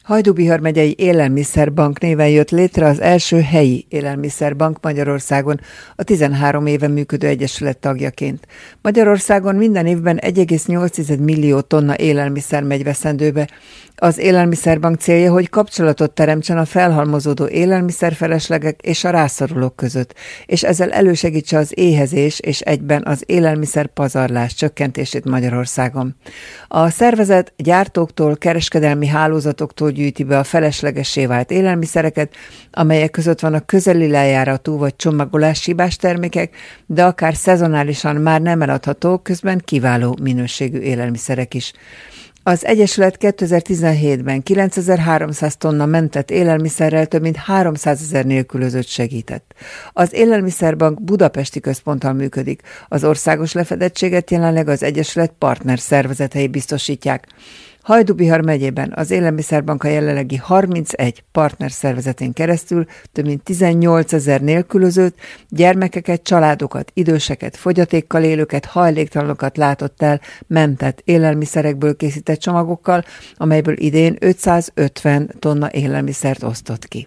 Hajdú-Bihar megyei élelmiszerbank néven jött létre az első helyi élelmiszerbank Magyarországon, a 13 éve működő egyesület tagjaként. Magyarországon minden évben 1,8 millió tonna élelmiszer megy veszendőbe. Az élelmiszerbank célja, hogy kapcsolatot teremtsen a felhalmozódó élelmiszerfeleslegek és a rászorulók között, és ezzel elősegítse az éhezés és egyben az élelmiszer pazarlás csökkentését Magyarországon. A szervezet gyártóktól, kereskedelmi hálózatoktól gyűjti be a feleslegessé vált élelmiszereket, amelyek között vannak közeli lejáratú vagy csomagolás hibás termékek, de akár szezonálisan már nem eladható, közben kiváló minőségű élelmiszerek is. Az Egyesület 2017-ben 9300 tonna mentett élelmiszerrel több mint 300 000 nélkülözőt segített. Az Élelmiszerbank budapesti központtal működik. Az országos lefedettséget jelenleg az Egyesület partner szervezetei biztosítják. Hajdú-Bihar megyében az Élelmiszerbank a jelenlegi 31 partner szervezetén keresztül több mint 18 000 nélkülözőt, gyermekeket, családokat, időseket, fogyatékkal élőket, hajléktalanokat látott el mentett élelmiszerekből készített csomagokkal, amelyből idén 550 tonna élelmiszert osztott ki.